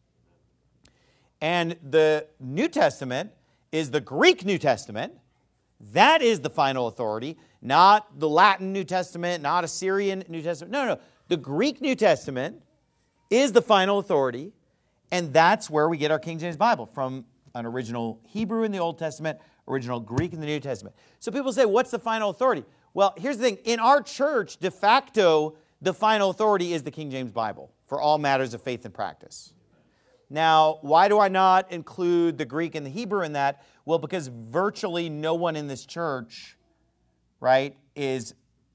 And the New Testament is the Greek New Testament. That is the final authority, not the Latin New Testament, not Assyrian New Testament. No, no. The Greek New Testament is the final authority, and that's where we get our King James Bible, from an original Hebrew in the Old Testament, original Greek in the New Testament. So people say, what's the final authority? Well, here's the thing. In our church, de facto, the final authority is the King James Bible for all matters of faith and practice. Now, why do I not include the Greek and the Hebrew in that? Well, because virtually no one in this church, right, is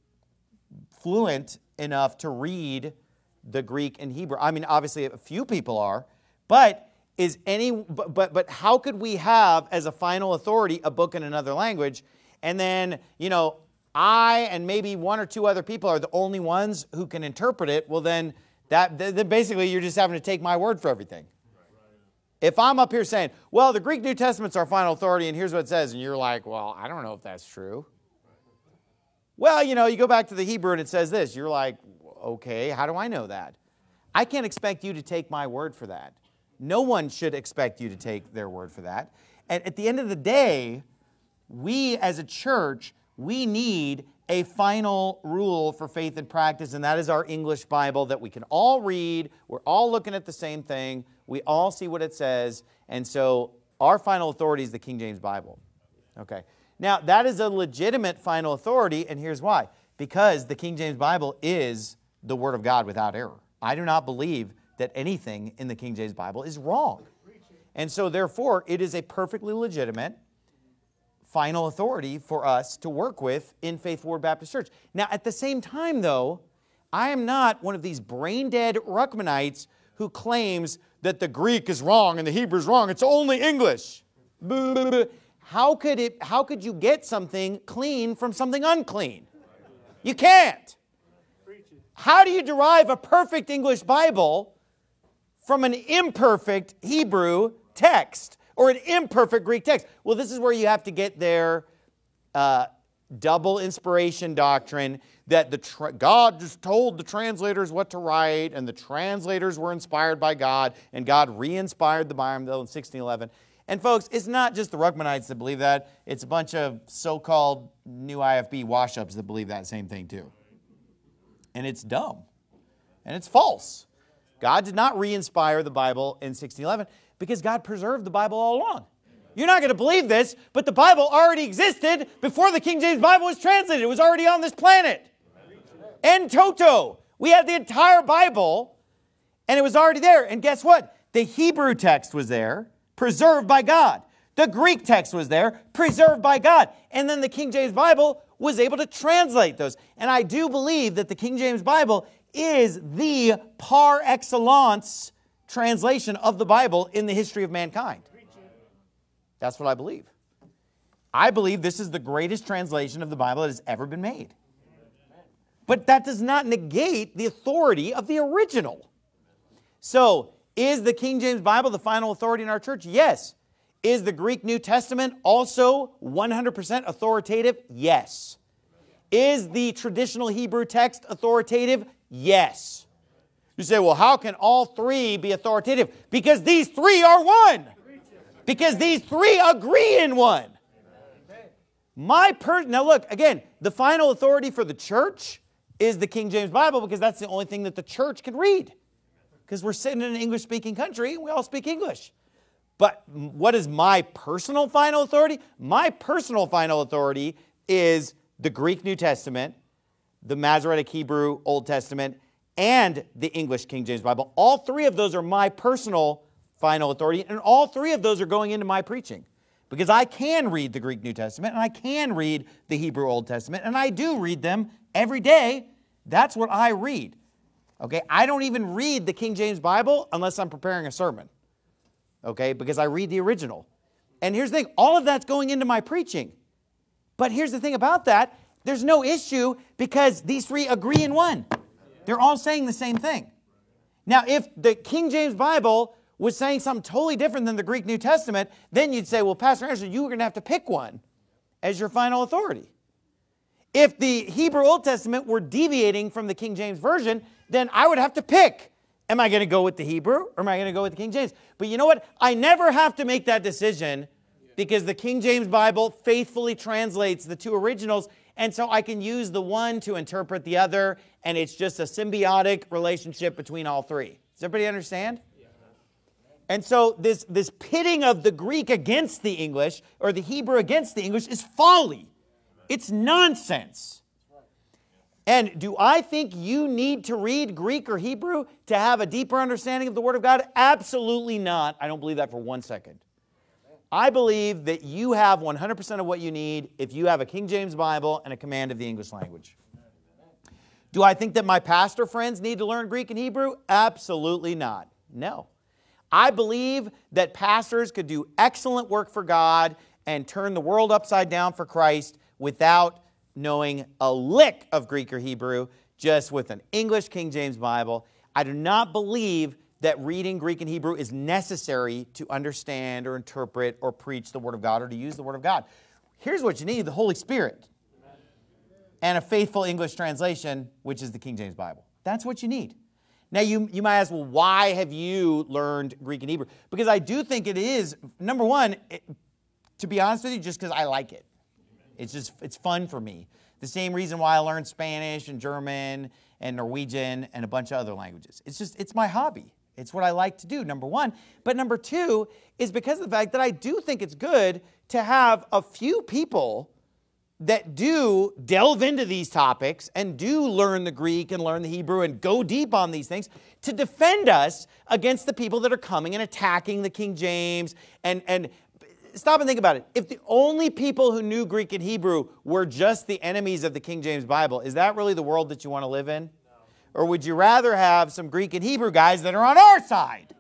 fluent enough to read the Greek and Hebrew. I mean, obviously a few people are, but is any but but, but how could we have as a final authority a book in another language, and then, you know, I and maybe one or two other people are the only ones who can interpret it? Well, then that then basically you're just having to take my word for everything. If I'm up here saying, well, the Greek New Testament's our final authority, and here's what it says, and you're like, well, I don't know if that's true. Well, you know, you go back to the Hebrew and it says this. You're like, okay, how do I know that? I can't expect you to take my word for that. No one should expect you to take their word for that. And at the end of the day, we as a church, we need a final rule for faith and practice, and that is our English Bible that we can all read. We're all looking at the same thing. We all see what it says. And so our final authority is the King James Bible. Okay. Now, that is a legitimate final authority, and here's why. Because the King James Bible is the Word of God without error. I do not believe that anything in the King James Bible is wrong. And so, therefore, it is a perfectly legitimate final authority for us to work with in Faithful Word Baptist Church. Now, at the same time, though, I am not one of these brain-dead Ruckmanites who claims that the Greek is wrong and the Hebrew is wrong. It's only English. How could it? How could you get something clean from something unclean? You can't. How do you derive a perfect English Bible from an imperfect Hebrew text or an imperfect Greek text? Well, this is where you have to get their uh, double inspiration doctrine that the tra- God just told the translators what to write, and the translators were inspired by God, and God re-inspired the Bible in sixteen eleven. And folks, it's not just the Ruckmanites that believe that. It's a bunch of so-called new I F B wash-ups that believe that same thing too. And it's dumb. And it's false. God did not re-inspire the Bible in sixteen eleven because God preserved the Bible all along. You're not going to believe this, but the Bible already existed before the King James Bible was translated. It was already on this planet. En toto. We had the entire Bible, and it was already there. And guess what? The Hebrew text was there, preserved by God. The Greek text was there, preserved by God. And then the King James Bible was able to translate those. And I do believe that the King James Bible is the par excellence translation of the Bible in the history of mankind. That's what I believe. I believe this is the greatest translation of the Bible that has ever been made. But that does not negate the authority of the original. So, is the King James Bible the final authority in our church? Yes. Is the Greek New Testament also one hundred percent authoritative? Yes. Is the traditional Hebrew text authoritative? Yes. You say, well, how can all three be authoritative? Because these three are one. Because these three agree in one. My per- Now look, again, the final authority for the church is the King James Bible because that's the only thing that the church can read. Because we're sitting in an English-speaking country and we all speak English. But what is my personal final authority? My personal final authority is the Greek New Testament, the Masoretic Hebrew Old Testament, and the English King James Bible. All three of those are my personal final authority, and all three of those are going into my preaching. Because I can read the Greek New Testament, and I can read the Hebrew Old Testament, and I do read them every day. That's what I read. Okay, I don't even read the King James Bible unless I'm preparing a sermon. Okay, because I read the original. And here's the thing, all of that's going into my preaching. But here's the thing about that, there's no issue because these three agree in one. They're all saying the same thing. Now, if the King James Bible was saying something totally different than the Greek New Testament, then you'd say, well, Pastor Anderson, you were going to have to pick one as your final authority. If the Hebrew Old Testament were deviating from the King James Version, then I would have to pick. Am I going to go with the Hebrew or am I going to go with the King James? But you know what? I never have to make that decision because the King James Bible faithfully translates the two originals, and so I can use the one to interpret the other, and it's just a symbiotic relationship between all three. Does everybody understand? And so this, this pitting of the Greek against the English or the Hebrew against the English is folly. It's nonsense. And do I think you need to read Greek or Hebrew to have a deeper understanding of the Word of God? Absolutely not. I don't believe that for one second. I believe that you have one hundred percent of what you need if you have a King James Bible and a command of the English language. Do I think that my pastor friends need to learn Greek and Hebrew? Absolutely not. No. I believe that pastors could do excellent work for God and turn the world upside down for Christ without knowing a lick of Greek or Hebrew, just with an English King James Bible. I do not believe that reading Greek and Hebrew is necessary to understand or interpret or preach the Word of God or to use the Word of God. Here's what you need, the Holy Spirit and a faithful English translation, which is the King James Bible. That's what you need. Now, you, you might ask, well, why have you learned Greek and Hebrew? Because I do think it is, number one, it, to be honest with you, just because I like it. It's just, it's fun for me. The same reason why I learned Spanish and German and Norwegian and a bunch of other languages. It's just, it's my hobby. It's what I like to do, number one. But number two is because of the fact that I do think it's good to have a few people that do delve into these topics and do learn the Greek and learn the Hebrew and go deep on these things to defend us against the people that are coming and attacking the King James. And, and stop and think about it. If the only people who knew Greek and Hebrew were just the enemies of the King James Bible, is that really the world that you want to live in? No. Or would you rather have some Greek and Hebrew guys that are on our side?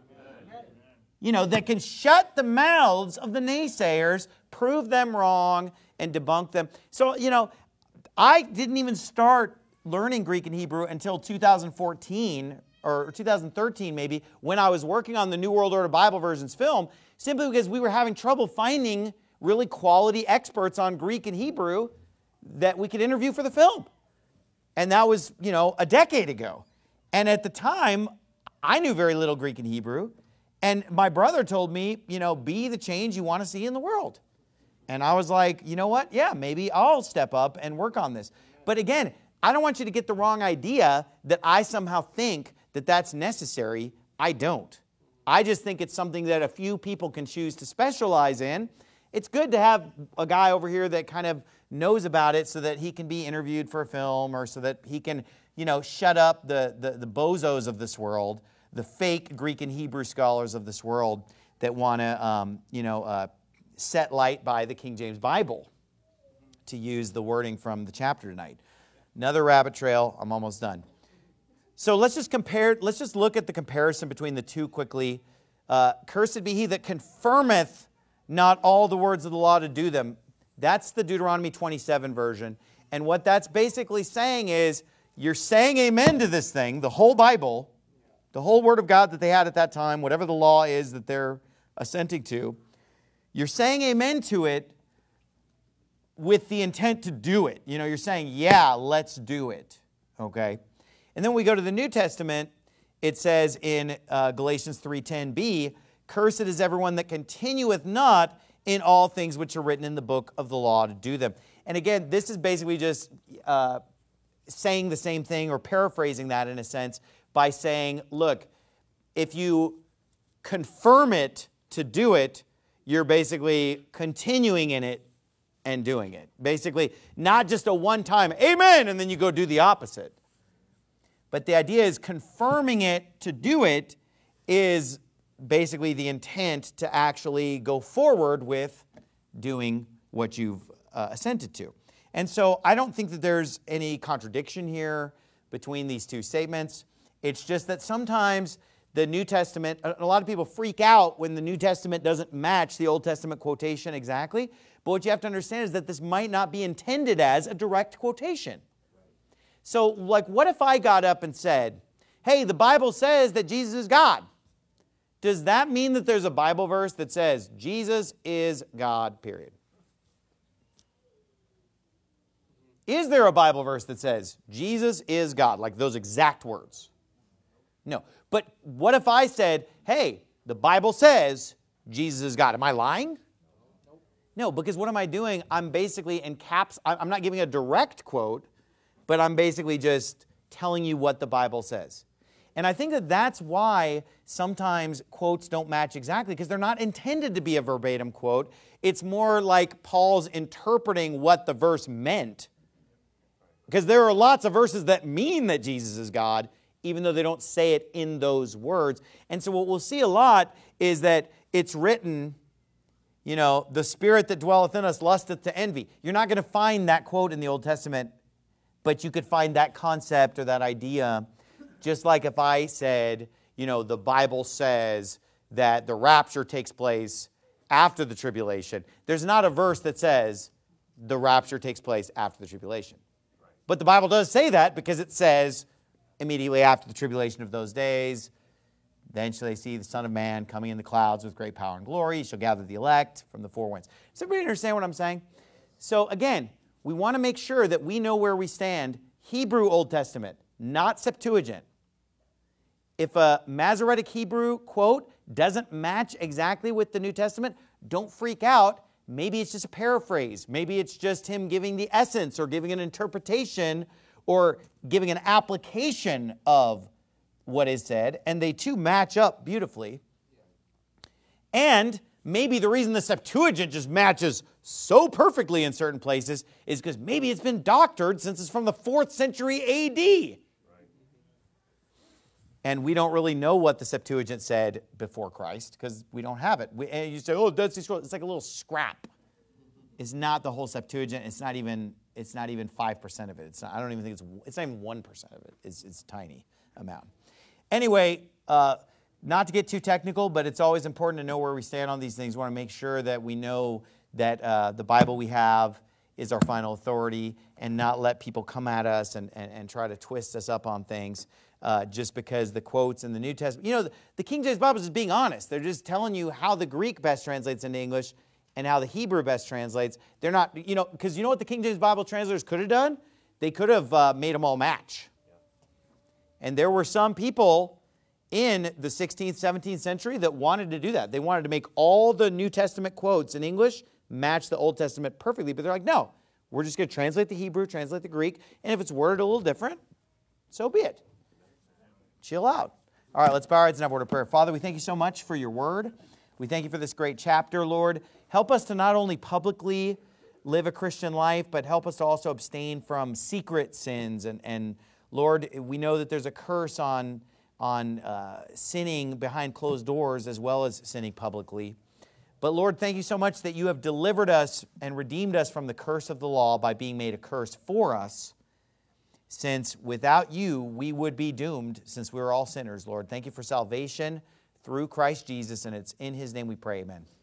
You know, that can shut the mouths of the naysayers, prove them wrong, and debunk them. So, you know, I didn't even start learning Greek and Hebrew until two thousand fourteen or two thousand thirteen maybe, when I was working on the New World Order Bible Versions film, simply because we were having trouble finding really quality experts on Greek and Hebrew that we could interview for the film. And that was, you know, a decade ago. And at the time, I knew very little Greek and Hebrew. And my brother told me, you know, be the change you want to see in the world. And I was like, you know what? Yeah, maybe I'll step up and work on this. But again, I don't want you to get the wrong idea that I somehow think that that's necessary. I don't. I just think it's something that a few people can choose to specialize in. It's good to have a guy over here that kind of knows about it so that he can be interviewed for a film, or so that he can, you know, shut up the, the, the bozos of this world, the fake Greek and Hebrew scholars of this world that want to, um, you know, uh, set light by the King James Bible, to use the wording from the chapter tonight. Another rabbit trail. I'm almost done. So let's just compare, let's just look at the comparison between the two quickly. Uh, Cursed be he that confirmeth not all the words of the law to do them. That's the Deuteronomy twenty-seven version. And what that's basically saying is, you're saying amen to this thing, the whole Bible, the whole Word of God that they had at that time, whatever the law is that they're assenting to. You're saying amen to it with the intent to do it. You know, you're saying, yeah, let's do it. Okay? And then we go to the New Testament. It says in uh, Galatians three ten b, cursed is everyone that continueth not in all things which are written in the book of the law to do them. And again, this is basically just uh, saying the same thing, or paraphrasing that in a sense, by saying, look, if you confirm it to do it, you're basically continuing in it and doing it. Basically, not just a one-time amen, and then you go do the opposite. But the idea is confirming it to do it is basically the intent to actually go forward with doing what you've uh, assented to. And so I don't think that there's any contradiction here between these two statements. It's just that sometimes the New Testament, a lot of people freak out when the New Testament doesn't match the Old Testament quotation exactly. But what you have to understand is that this might not be intended as a direct quotation. So, like, what if I got up and said, hey, the Bible says that Jesus is God? Does that mean that there's a Bible verse that says Jesus is God, period? Is there a Bible verse that says Jesus is God, like those exact words? No. But what if I said, hey, the Bible says Jesus is God? Am I lying? No, because what am I doing? I'm basically in caps. I'm not giving a direct quote, but I'm basically just telling you what the Bible says. And I think that that's why sometimes quotes don't match exactly, because they're not intended to be a verbatim quote. It's more like Paul's interpreting what the verse meant. Because there are lots of verses that mean that Jesus is God, even though they don't say it in those words. And so what we'll see a lot is that it's written, you know, the spirit that dwelleth in us lusteth to envy. You're not going to find that quote in the Old Testament, but you could find that concept or that idea. Just like if I said, you know, the Bible says that the rapture takes place after the tribulation. There's not a verse that says the rapture takes place after the tribulation. But the Bible does say that, because it says immediately after the tribulation of those days, then shall they see the Son of Man coming in the clouds with great power and glory. He shall gather the elect from the four winds. Does everybody understand what I'm saying? So again, we want to make sure that we know where we stand. Hebrew Old Testament, not Septuagint. If a Masoretic Hebrew quote doesn't match exactly with the New Testament, don't freak out. Maybe it's just a paraphrase. Maybe it's just him giving the essence, or giving an interpretation, or giving an application of what is said, and they too match up beautifully. And maybe the reason the Septuagint just matches so perfectly in certain places is because maybe it's been doctored since it's from the fourth century A D. And we don't really know what the Septuagint said before Christ, because we don't have it. We, and you say, oh, Dead Sea Scrolls, it's like a little scrap. It's not the whole Septuagint. It's not even, it's not even five percent of it. It's not, I don't even think it's, it's not even one percent of it. It's, it's a tiny amount. Anyway, uh, not to get too technical, but it's always important to know where we stand on these things. We want to make sure that we know that uh, the Bible we have is our final authority, and not let people come at us and, and, and try to twist us up on things. Uh, just because the quotes in the New Testament, you know, the, the King James Bible is just being honest. They're just telling you how the Greek best translates into English and how the Hebrew best translates. They're not, you know, because you know what the King James Bible translators could have done? They could have uh, made them all match. And there were some people in the sixteenth, seventeenth century that wanted to do that. They wanted to make all the New Testament quotes in English match the Old Testament perfectly. But they're like, no, we're just going to translate the Hebrew, translate the Greek, and if it's worded a little different, so be it. Chill out. All right, let's bow our heads and have a word of prayer. Father, we thank you so much for your word. We thank you for this great chapter, Lord. Help us to not only publicly live a Christian life, but help us to also abstain from secret sins. And, and Lord, we know that there's a curse on, on uh, sinning behind closed doors as well as sinning publicly. But Lord, thank you so much that you have delivered us and redeemed us from the curse of the law by being made a curse for us, since without you, we would be doomed, since we were all sinners, Lord. Thank you for salvation through Christ Jesus, and it's in his name we pray, amen.